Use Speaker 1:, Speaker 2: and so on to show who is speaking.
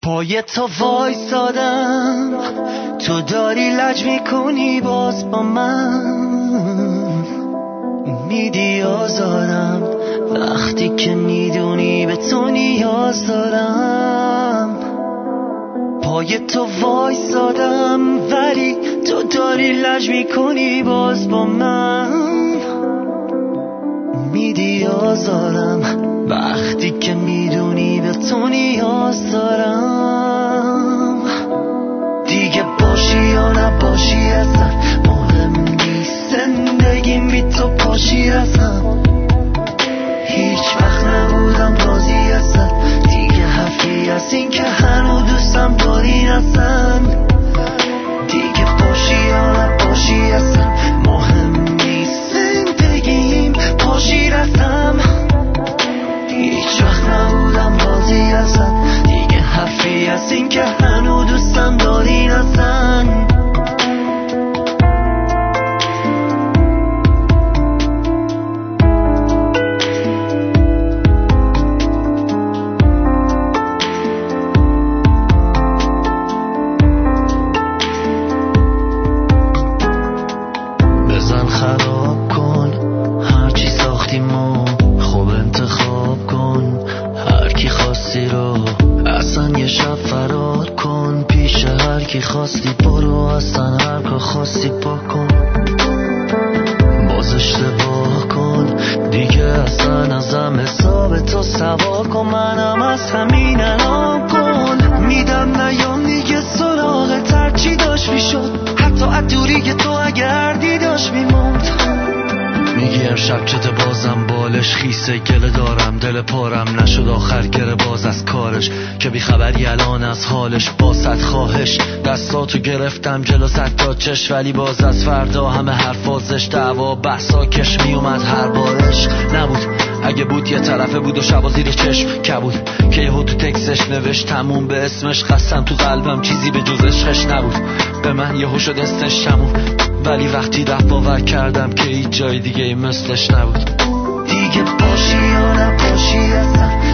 Speaker 1: پای تو وایسادم، تو داری لج میکنی باز با من، میدی آزارم وقتی که میدونی به تو نیاز دارم. پای تو وایسادم ولی تو داری لج میکنی باز با من، میدی آزارم وقتی که میدونی به تو نیاز دارم. دیگه باشی یا نباشی اصلا مهم نیست، زندگیم بی تو پاشی اصلا. هیچ وقت نبودم راضی اصلا، دیگه حرفی از این که هنو دوستم داری اصلا. دیگه باشی یا نباشی اصلا مهم نیست، زندگیم پاشی رفتم. هیچ وقت نبودم راضی اصلا، دیگه حرفی از این که هنو دوستم داری اصلا. بزن خراب کن هرچی ساختیمو، خوب انتخاب کن هر کی خواستی رو، اصلا یه شب فرار کن پیش هر کی خواستی برو، اصلا هر کار خواستی بکن. باز اشتباه کن دیگه اصلا ازم حساب تو سوا کن، منم از همین الان کن میدم نیام دیگه سراغ ترچی داشت میشد، حتی ادوری تو اگر دیداش میموند. میگی امشب چته بازم بالش خیسه، گله دارم دل پارم نشد آخر گره باز از کارش، که بی خبری الان از حالش. با صد خواهش دستاتو گرفتم جلو صد تا چش، ولی باز از فردا همه حرفازش دعوا بحثا کش میومد هر بارش. نبود اگه بود یه طرفه بود و شبا زیر چشم کبود، که یهو تو تکسش نوشت تموم به اسمش، خستم تو قلبم چیزی به جز عشقش نبود. به من یهو شد استش تموم، ولی وقتی رفت باور کردم که هیچ جای دیگه مثلش نبود. دیگه باشی یا نباشی اصلا